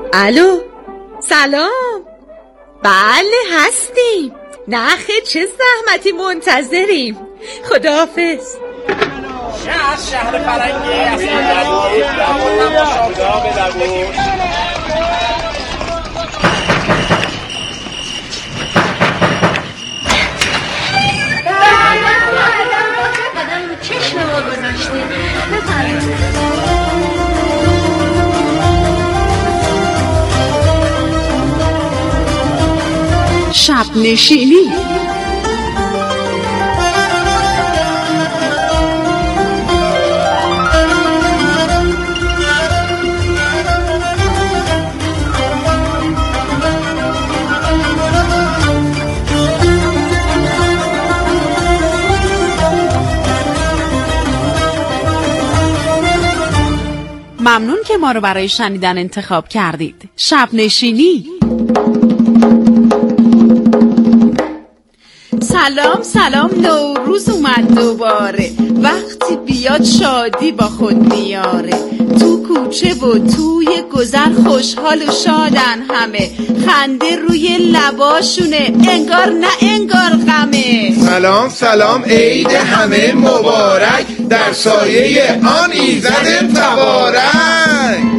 الو، سلام. بله هستیم. نه خیر، چه زحمتی منتظریم. خداحافظ. شهر فرنگی شب نشینی. ممنون که ما رو برای شنیدن انتخاب کردید. شب نشینی. سلام سلام، نوروز اومد دوباره، وقتی بیاد شادی با خود میاره. تو کوچه و توی گذر خوشحال و شادن همه، خنده روی لباشونه، انگار نه انگار غمه. سلام سلام، عید همه مبارک، در سایه آن ایزد تبارک.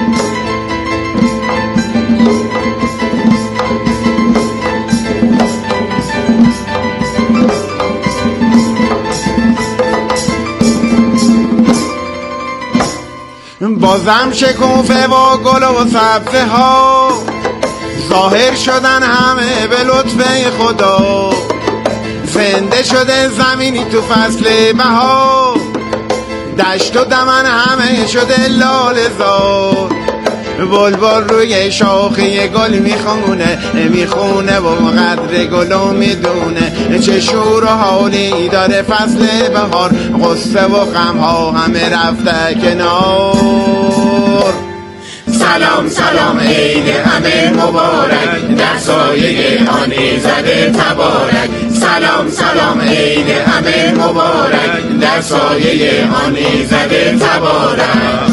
بازم شکوفه و گل و سبزه ها، ظاهر شدن همه به لطف خدا. زنده شده زمینی تو فصل بهار، دشت و دمن همه شده لاله زار. بلبل روی شاخه گل میخونه و قدر گلو میدونه. چه شور و حالی داره فصل بهار، غصه و غم ها همه رفته کنار. سلام سلام، عید همه مبارک، در سایه آن ایزد تبارک. سلام سلام، عید همه مبارک، در سایه آن ایزد تبارک.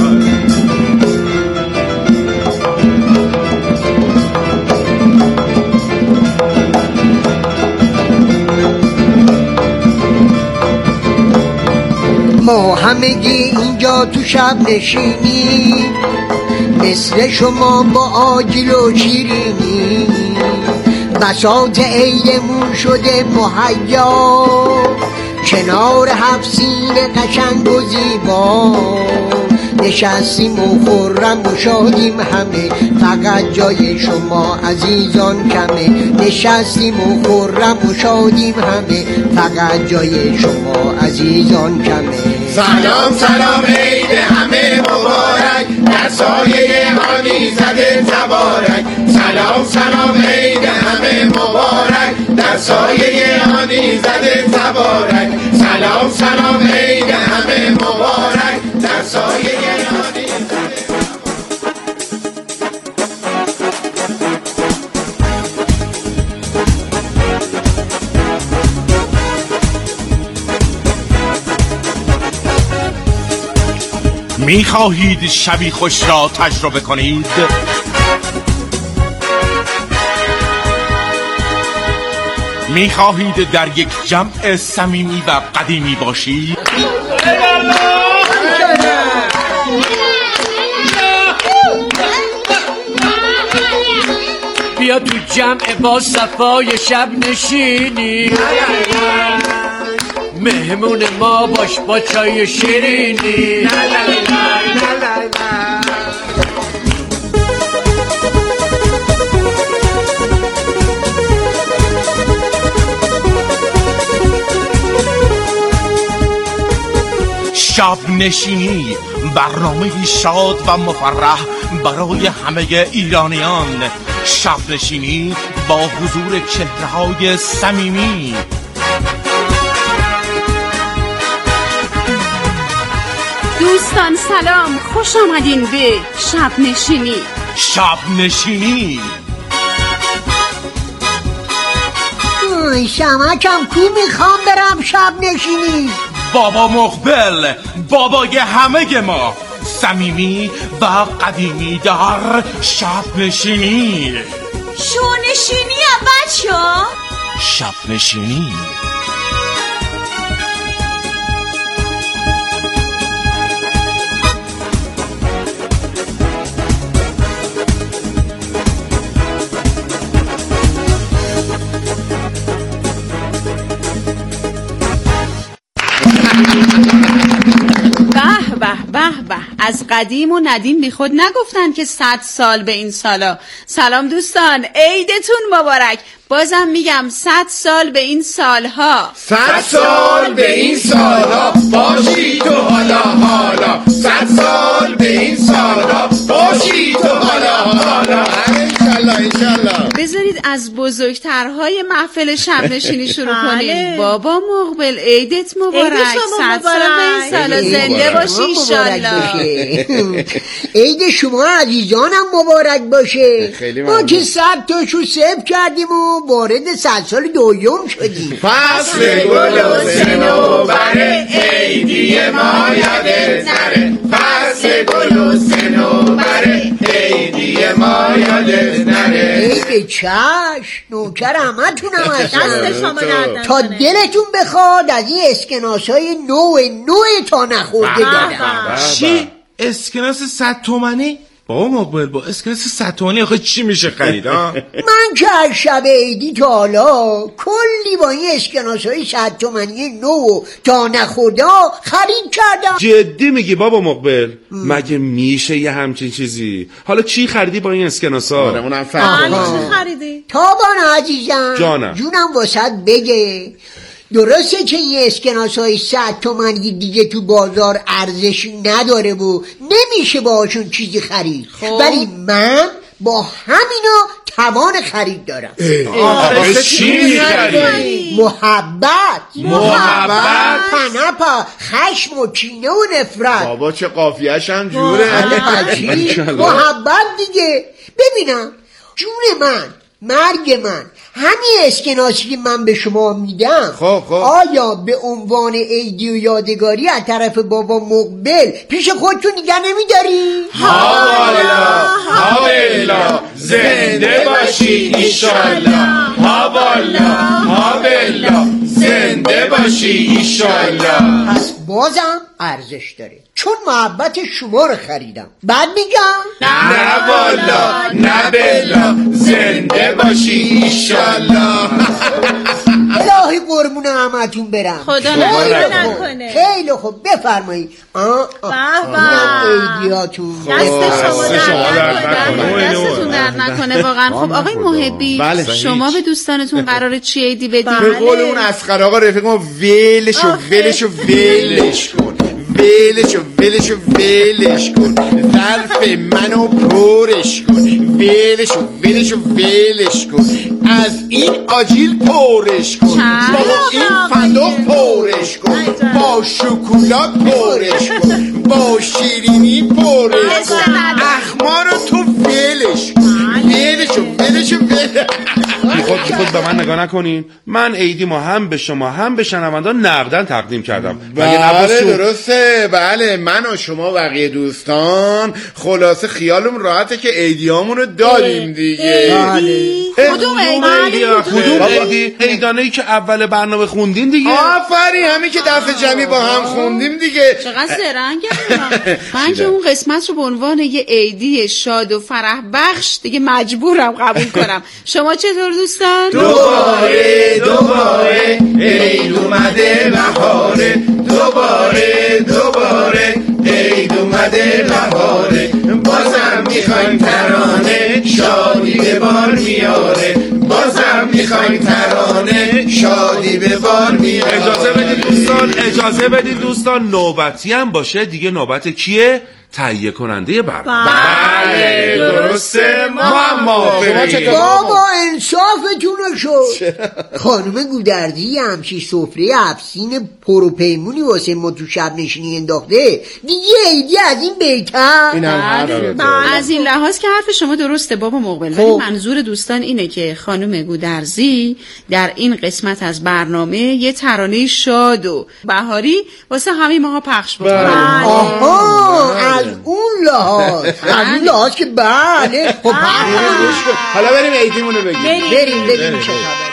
ما همگی اینجا تو شب نشینی، مثل شما با آجیل و شیرینی. بساط عیدمون شده مهیا، کنار حفظین قشنگ و زیبا. نشستیم و خرم و شادیم همه، فقط جای شما عزیزان کمه. نشستیم و خرم و شادیم همه، فقط جای شما عزیزان کمه. سلام سلام، عید همه مبارک، در سایه آن ایزد تبارک. سلام سلام، عید همه مبارک، در سایه آن ایزد تبارک. سلام سلام، عید همه مبارک، در سایه آن ایزد تبارک. می‌خواهید شبی خوش را تجربه کنید؟ می‌خواهید در یک جمع صمیمی و قدیمی باشید؟ بیا تو جمع با صفای شب نشینی، مهمون ما باش با چای شیرینی. شب نشینی، برنامه شاد و مفرح برای همه ایرانیان. شب نشینی با حضور چهره‌های صمیمی. دوستان سلام، خوش آمدین به شب نشینی. شب نشینی. شمکم کو میخوام برم شب نشینی. بابا مقبل، بابای همه ما. صمیمی و قدیمی در شب نشینی. شونشینی اول شو. شب نشینی. به از قدیم و ندیم بی خود نگفتن که 100 سال به این سالا. سلام دوستان، عیدتون مبارک. بازم میگم 100 سال به این سالها. 100 سال به این سالها باشی تو حالا حالا. 100 سال به این سالها باشی تو حالا حالا. انشالله. بذارید از بزرگترهای محفل شب نشینی شروع کنیم. بابا مقبل عیدت مبارک. 100 سال به این سالا زنده باشی انشالله. عید شما عزیزانم مبارک باشه. ما که 100 تاشو سیو کردیم و وارد 100 سال دوم شدیم. فصل گل و صنوبر عیدی ما یادت نره. فصل گل و صنوبر عیدی ما یادت نره. عید چشم نوکر همتونم هستم. دست شما درد تا دلتون بخواد از این اسکناسای نوع تا نخورده دادم. چی؟ اسکناس 100 تومانی؟ بابا مقبل با اسکناس 100 تومانی آخه چی میشه خرید ها؟ من که از شب عیدی تا حالا کلی با این اسکناسای 100 تومانی نو تا نخورده خرید کردم. جدی میگی بابا مقبل؟ مگه میشه یه همچین چیزی؟ حالا چی خریدی با این اسکناسا؟ اونم فهم. چی خریدی؟ تابان عزیزم جانم واسط بگه. درسته که این اسکناسای 100 تومانی دیگه تو بازار ارزشی نداره و نمیشه باهاشون چیزی خرید، ولی من با همینا توان خرید دارم. آخه چی میخری؟ محبت محبت خشم و کینه و نفرت. بابا چه قافیه‌ش هم جوره. محبت دیگه. ببینم جون من، مرگ من، همین اسکناسی که من به شما میدم خب. آیا به عنوان عیدی و یادگاری از طرف بابا مقبل پیش خودتون نگه نمیداری؟ هاوالا زنده باشی ایشالله. هاوالا زنده باشی ایشالله. پس بازم ارزش داره چون محبت شما رو خریدم. بعد میگم نه والا نه بلا زنده باشی ایشالله. الهی قربون همتون برم. خدا نکنه. خیلی خوب بفرمایید. عیدیاتون دستتون در نکنه واقعا. خب آقای محبی شما به دوستانتون قراره چی عیدی بدید؟ به قول اون اسخر آقا رفیق ما ولش کن. ظرف منو پرش کن. ولش کن. از این آجیل پرش کن. با این فندق پرش کن. با شکلات پرش کن. با شیرینی پرش کن. اخمارو تو ولش کن. بی خود به من نگاه نکنین. من عیدی ما هم به شما هم به شنوندان نقدن تقدیم کردم. بله درسته. بله من و شما بقیه دوستان خلاصه خیالم راحته که عیدیامونو داریم دیگه. کدوم عیدی؟ عیدانه‌ای که اول برنامه خوندین دیگه. آفرین همین که دفعه جمعی با هم خوندیم دیگه. چقدر زرنگه. من که اون قسمت رو به عنوان یه عیدی شاد و فرح بخش دیگه مجبورم قبول کنم. شما چطور دوستان؟ دوباره عید اومده بهاره. دوباره عید اومده بهاره. بازم میخوایم ترانه شادی به بار میاره. شادی به بار میاره. اجازه بدید دوستان نوبتی هم باشه دیگه. نوبت کیه؟ تهیه کننده برنامه. بله درسته. ما هم موافقیم. بابا انصافتون رو شد. خانم گودرزی همچی سفره افسین پروپیمونی واسه ما تو شب نشینی انداخته دیگه عیدی از این بهتر. از این لحاظ که حرف شما درسته بابا مقبل، ولی منظور دوستان اینه که خانم گودرزی در این قسمت از برنامه یه ترانه شاد و بهاری واسه همه ماها پخش بکنن. از اون لحاظ که بله. خب حالا بریم عیدیمونو بگیم. بریم چه خبره.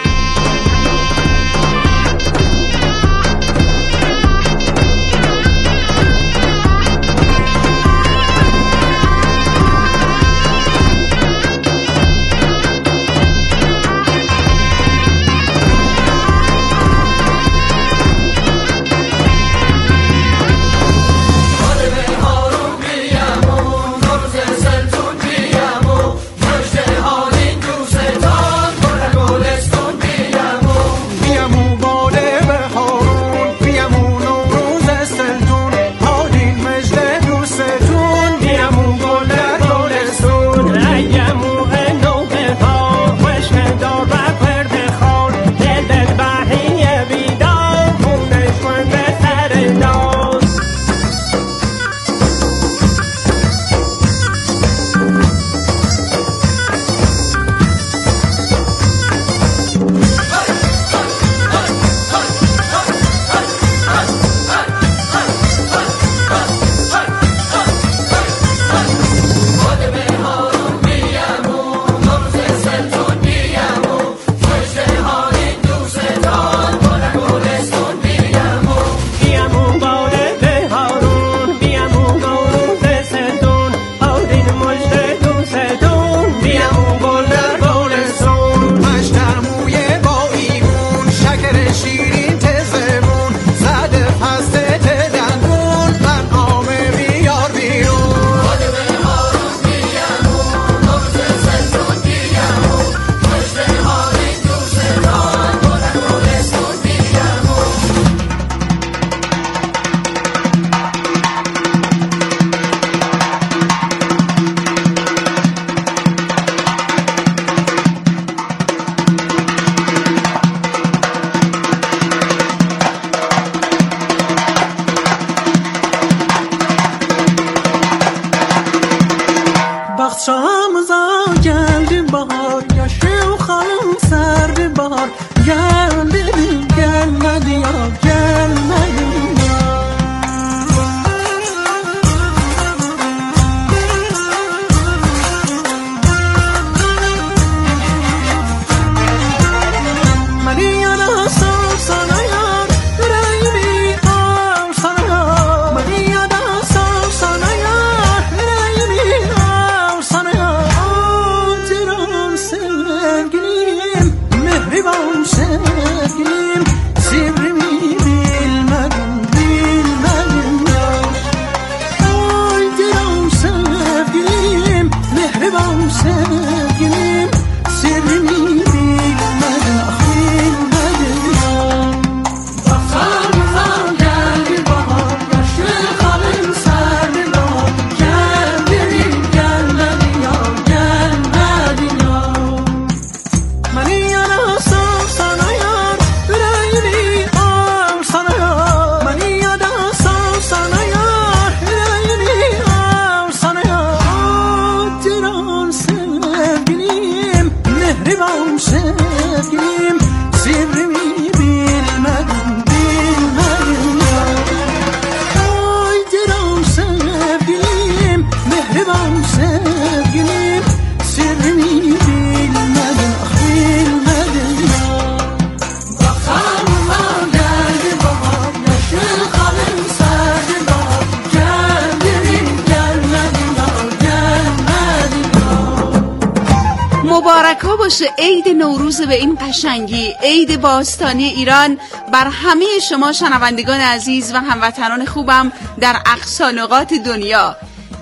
مبارکا باشه عید نوروز به این قشنگی، عید باستانی ایران بر همه شما شنوندگان عزیز و هموطنان خوبم در اقصا نقاط دنیا.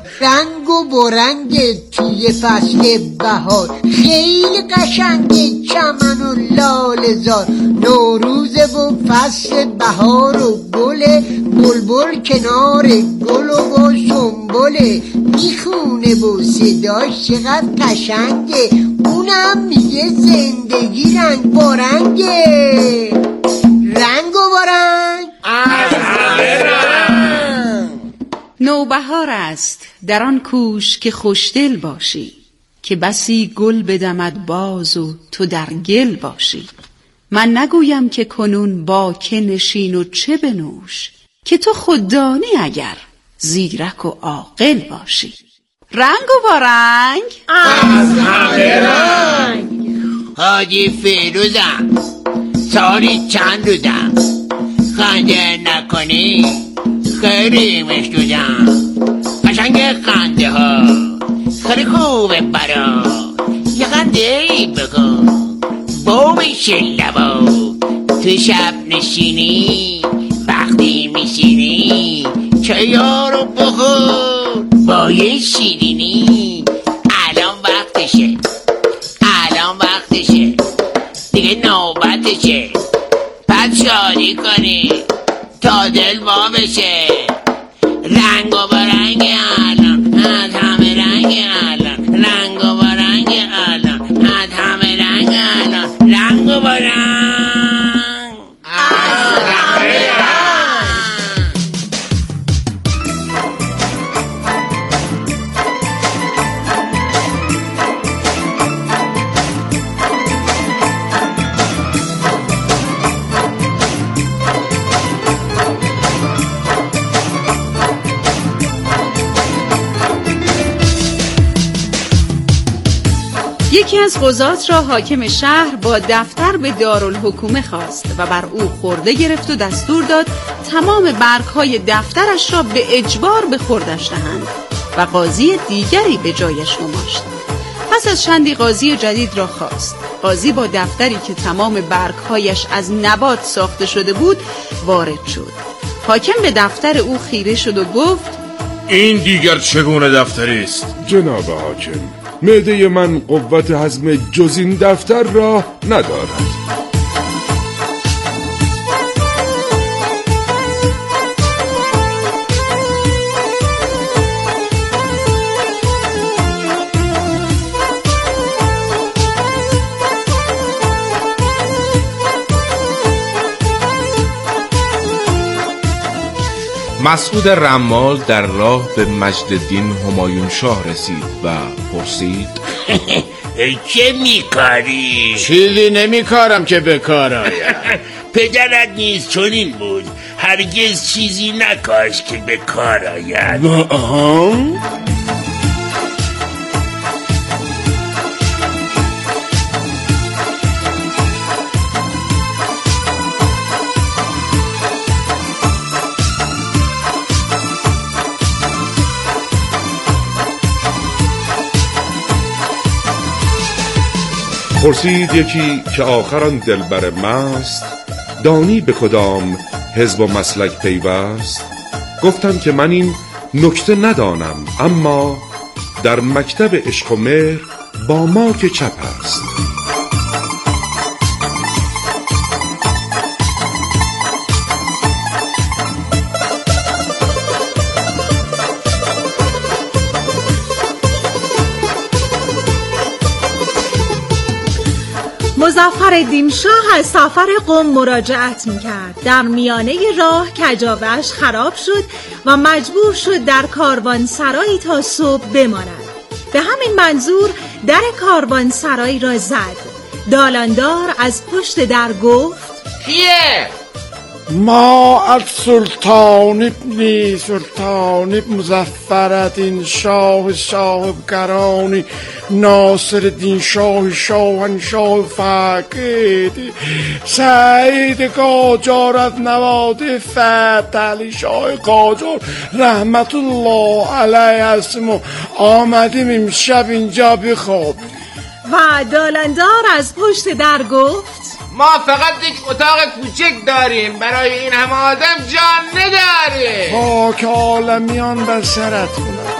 رنگ و برنگ توی فصل بهار، خیلی قشنگه چمن و لاله‌زار. نوروزه و فصل بهار و گل بلبل کنار گل و سنبله میخونه و صداش چقدر قشنگه. اونم میگه زندگی رنگ برنگه. رنگ و برنگ از همه رنگ. نوبهار است در آن کوش که خوشدل باشی، که بسی گل بدمد باز و تو در گل باشی. من نگویم که کنون با که نشین و چه بنوش، که تو خود دانی اگر زیرک و عاقل باشی. رنگ و با رنگ از همه رنگ. حاجی فیروزم، سالی چند روزم، خنده نکنی خیلی مشدودم. قشنگ خنده ها خیلی خوبه برا، یه خنده ای بگو بو بشین لبا. تو شب نشینی وقتی میشینی چایا رو بخور با یه شیرینی. الان وقتشه، الان وقتشه دیگه، نوبتشه. پس شادی کنی تا دل وا بشه. رنگ و با رنگ الان از همه رنگ الان، رنگ و با رنگ الان از همه رنگ الان، رنگ و با رنگ از همه رنگ. یکی از قضات را حاکم شهر با دفتر به دارالحکومه خواست و بر او خورده گرفت و دستور داد تمام برگ‌های دفترش را به اجبار به خوردش دهند و قاضی دیگری به جایش گماشت. پس از چندی قاضی جدید را خواست. قاضی با دفتری که تمام برگ‌هایش از نبات ساخته شده بود وارد شد. حاکم به دفتر او خیره شد و گفت: این دیگر چگونه دفتری است؟ جناب حاکم، معده من قوت هضم جز این دفتر را ندارد. مسعود رمال در راه به مجدالدین همایون شاه رسید و پرسید: چه میکاری؟ چیزی نمیکارم که بکار آید. پدرت نیز چنین بود، هرگز چیزی نکاش که بکار آید. پرسید یکی که آخران دلبر مست، دانی به کدام حزب و مسلک پیوست؟ گفتم که من این نکته ندانم، اما در مکتب عشق و مهر با ما که چپ است. مظفرالدین شاه از سفر قم مراجعت میکرد. در میانه راه کجاوه‌اش خراب شد و مجبور شد در کاروانسرایی تا صبح بماند. به همین منظور در کاروانسرای را زد. دالاندار از پشت در گفت: کیه؟ ما از سلطان ابن مظفرالدین شاه گرانی ناصرالدین شاهنشاه فقید سعید قاجار از نواد فتحعلی شاه قاجار رحمت الله علیه هستیم و آمدیم امشب اینجا بخوابیم. و دالاندار از پشت در گفت: ما فقط یک اتاق کوچک داریم، برای این همه آدم جا نداریم. خاک عالمیان بر سرت کنم.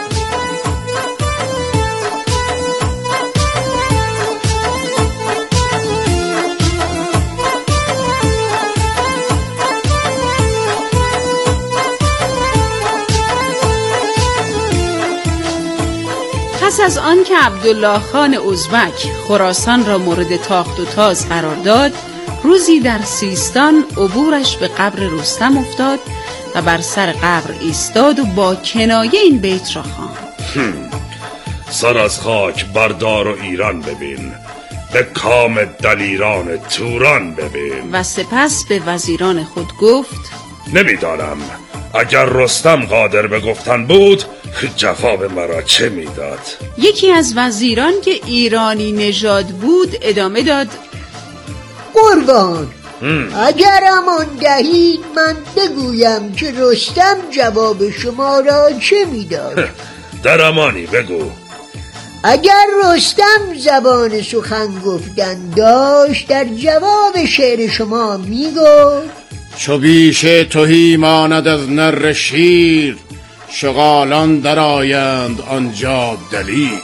پس از آن که عبدالله خان ازبک خراسان را مورد تاخت و تاز قرار داد، روزی در سیستان عبورش به قبر رستم افتاد و بر سر قبر ایستاد و با کنایه این بیت را خواند: سر از خاک بردار و ایران ببین، به کام دلیران توران ببین. و سپس به وزیران خود گفت: نمیدانم اگر رستم قادر به گفتن بود جواب مرا چه میداد؟ یکی از وزیران که ایرانی نژاد بود ادامه داد: قربان، اگر امان دهید من بگویم که رستم جواب شما را چه میداد. در امانی بگو. اگر رستم زبان سخن گفتن داشت در جواب شعر شما میگفت: چو بیش تهی ماند از نر شیر، شغالان در آیند آنجا دلیر.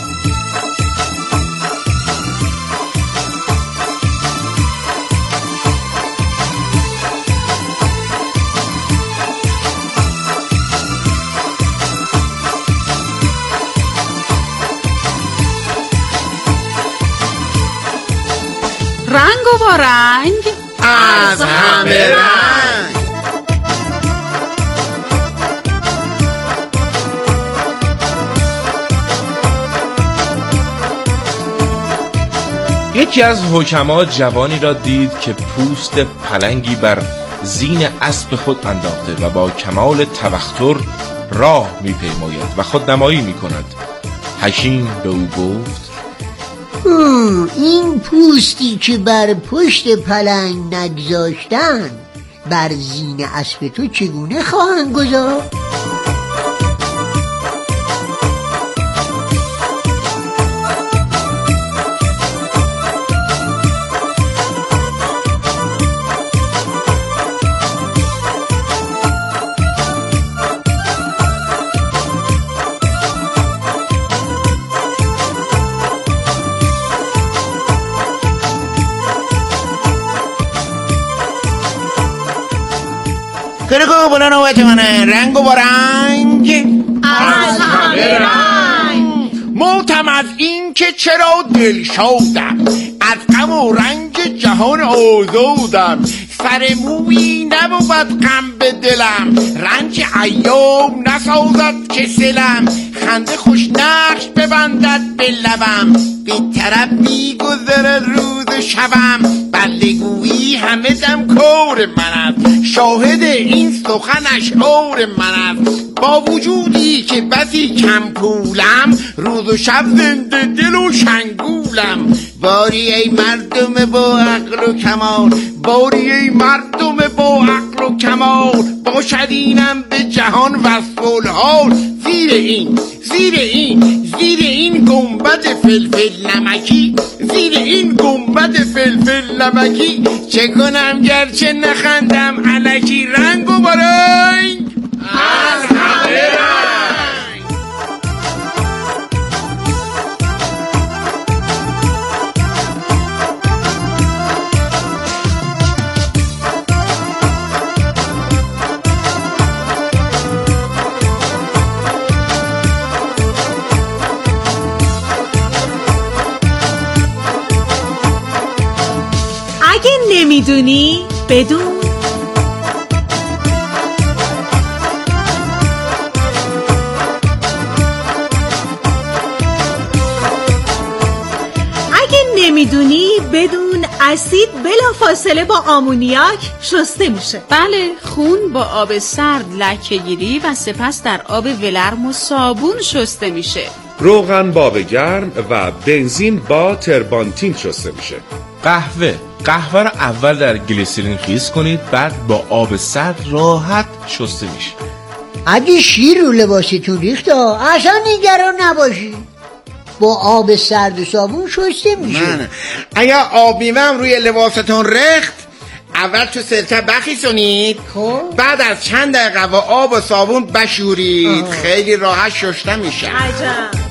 رنگ و با رنگ از همه رنگ. یکی از حکما جوانی را دید که پوست پلنگی بر زین اسب خود انداخته و با کمال تبختر راه می‌پیماید و خودنمایی می‌کند. حکیم به او گفت: این پوستی که بر پشت پلنگ نگذاشتن بر زین اسب تو چگونه خواهند گذاشت؟ کرکو بلا نوبت منه. رنگ و با رنگ از همه رنگ. موتم از این که چرا دل شادم، از غم و رنگ جهان آزادم. سر مویی نبود غم به دلم، رنج ایام نسازد که سلم. خنده خوش نقش ببندد به لبم، بی طرف میگذرد روز شبم. بلگویی همه دم کار من است، شاهد این سخن اشعار من است. با وجودی که بسی کم پولم، روز و شب زنده دل و شنگولم. باری ای مردم با عقل و کمال، باری ای مردم با عقل و کمال. باشد اینم به جهان وصف الحال. زیر این گنبد فلفل نمکی، زیر این گنبد فلفل نمکی. چه کنم گرچه نخندم الکی. رنگ و با رنگ از همه رنگ. اگه نمیدونی بدون. اگه نمیدونی بدون اسید بلافاصله با آمونیاک شسته میشه. بله، خون با آب سرد لکه‌گیری و سپس در آب ولرم و صابون شسته میشه. روغن با آب گرم و بنزین با تربانتین شسته میشه. قهوه رو اول در گلیسرین خیس کنید، بعد با آب سرد راحت شسته میشه. اگه شیر رو لباستون ریخت اصلا نگران نباشی، با آب سرد و صابون شسته میشه. اگه آبیمم روی لباستون ریخت، اول تو سرکه بخیسونید، بعد از چند دقیقه با آب و صابون بشورید. خیلی راحت شسته میشه. عجب.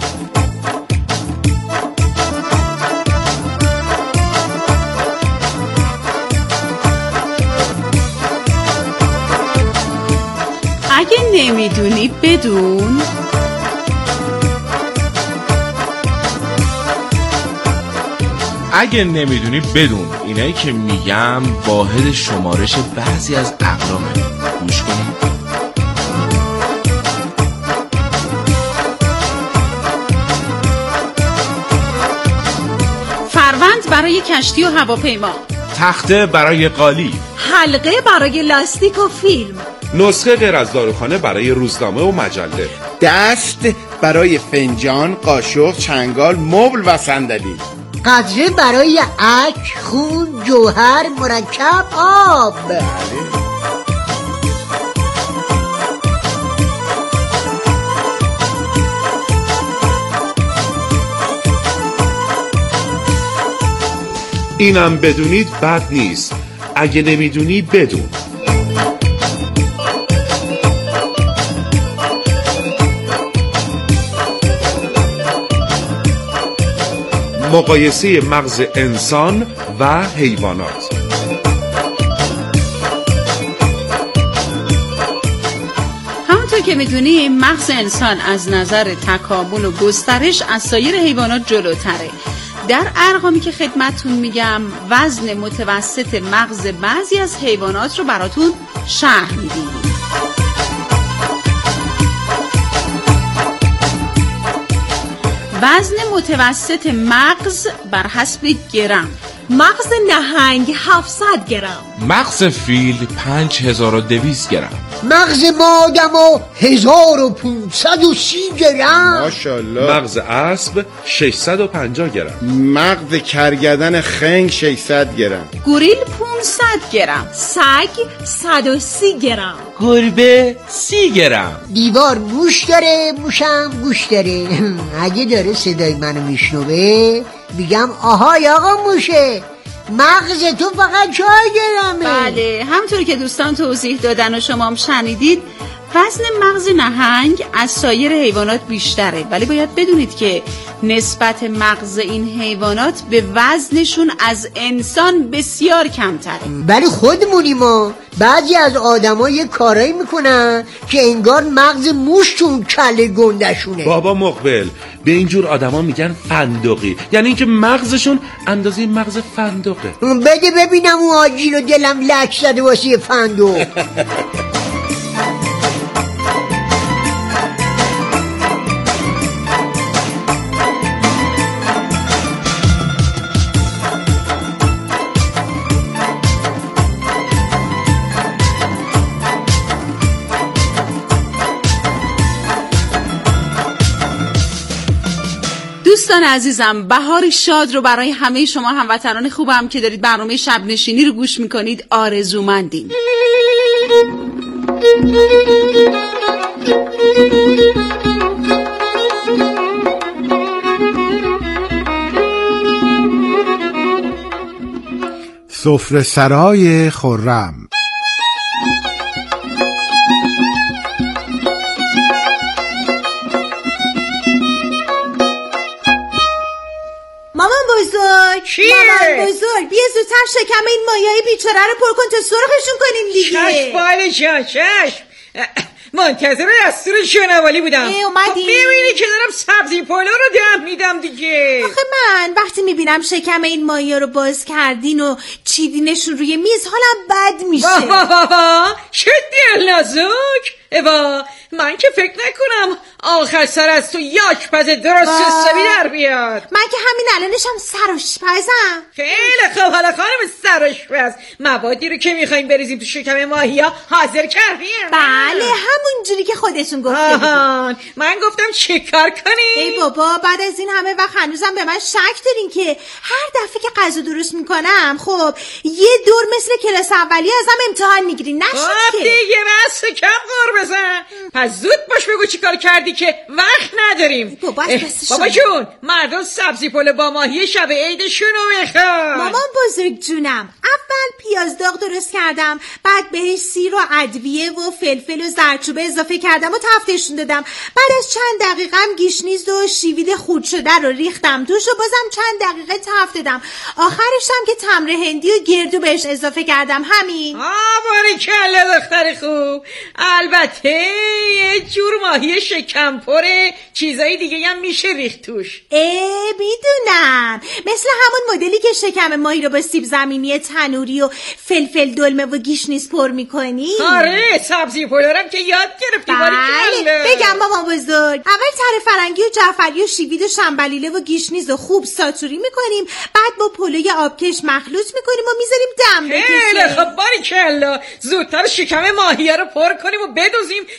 اگه نمیدونی بدون. اگه نمیدونی بدون. اینایی که میگم واحد شمارش بعضی از اقلامه. گوش کنید. فروند برای کشتی و هواپیما، تخته برای قالی، حلقه برای لاستیک و فیلم، نسخه غیر از داروخانه برای روزنامه و مجله، دست برای فنجان، قاشق، چنگال، مبل و صندلی، قطره برای اشک، خون، جوهر، مرکب، آب. اینم بدونید بد نیست، اگه نمیدونی بدون. مقایسه مغز انسان و حیوانات. همونطور که میدونیم مغز انسان از نظر تکامل و گسترش از سایر حیوانات جلوتره. در ارقامی که خدمتتون میگم وزن متوسط مغز بعضی از حیوانات رو براتون شرح میدیم. وزن متوسط مغز بر حسب گرم: مغز نهنگ 700 گرم، مغز فیل 5200 گرم، مغز ما آدما 1530 گرم. ماشاءالله. مغز اسب 650 گرم، مغز کرگدن خنگ 600 گرم، گوریل 500 گرم، سگ 130 گرم، گربه 30 گرم. دیوار موش داره، موشم گوش داره. اگه داره صدای منو میشنوه میگم آهای آقا موشه، مغز تو فقط 4 گرمه. بله، همطور که دوستان توضیح دادن و شما هم شنیدید وزن مغز نهنگ از سایر حیوانات بیشتره، ولی باید بدونید که نسبت مغز این حیوانات به وزنشون از انسان بسیار کمتره. ولی خودمونیم ما بعضی از آدما یه کارایی میکنن که انگار مغز موش تو کله گندشونه. بابا مقبل، به اینجور آدما میگن فندقی، یعنی اینکه مغزشون اندازه مغز فندقه. بده ببینم اون آجی رو، دلم لک زده واسه فندق. دوستان عزیزم، بهار شاد رو برای همه شما هموطنان خوبم که دارید برنامه شب نشینی رو گوش میکنید آرزومندیم. سفره سرای خرم. مامان بزرگ بیا زودتر شکم این مایای بیچاره رو پر کن تا سرخشون کنیم دیگه. چشم باله جان چشم. منتظر دستور جنوالی بودم. اومدی؟ میبینی که دارم سبزی پلو رو دم میدم دیگه. آخه من وقتی میبینم شکم این مایا رو باز کردین و چیدینشون روی میز حالم بد میشه. واه چه دل نازک. ایوا من که فکر نکنم آخر سر از تو یک پز درست حسابی در بیاد. من که همین الانشم سرآشپزم. خیلی خوب، حالا خانم سرآشپز موادی رو که میخوایم بریزیم تو شکم ماهیا حاضر کردیم؟ بله همون جوری که خودتون گفته بودین. من گفتم چه کار کنیم؟ ای بابا بعد از این همه وقت هنوزم به من شک دارین که هر دفعه که غذا درست میکنم خب یه دور مثل کلاس اولی ازم امتحان میگیرین. نشد که دیگه بس کم قور بزن. پس زود باش بگو چی کار کردی که وقت نداریم. بابا جون مردم سبزی پلو با ماهی شب عیدشون رو میخوان. مامان بزرگ جونم، اول پیاز داغ درست کردم، بعد بهش سیر و ادویه و فلفل و زردچوبه اضافه کردم و تفتشون دادم. بعد از چند دقیقه هم گیشنیز و شیوید خورد شده رو ریختم توش و بازم چند دقیقه تفت دادم. آخرش هم که تمر هندی و گردو بهش اضافه کردم. همین. باریکلا دختر خوب. البته یه جور ماهی شکم پره، چیزای دیگه هم میشه ریخت توش. میدونم، مثل همون مدلی که شکم ماهی رو با سیب زمینی تنوری و فلفل دلمه و گیشنیز پر میکنی. آره، سبزی پلورم که یاد گرفتی. بله، بگم مامان بزرگ، اول تره فرنگی و جعفری و شیوید و شنبلیله و گیشنیز و خوب ساتوری میکنیم، بعد با پلوی آبکش مخلوط میکنیم و میذاریم دم بکشه. خیلی خب، باریکلا، زودتر شکم ماهیه رو پر کنیم و بدوزیم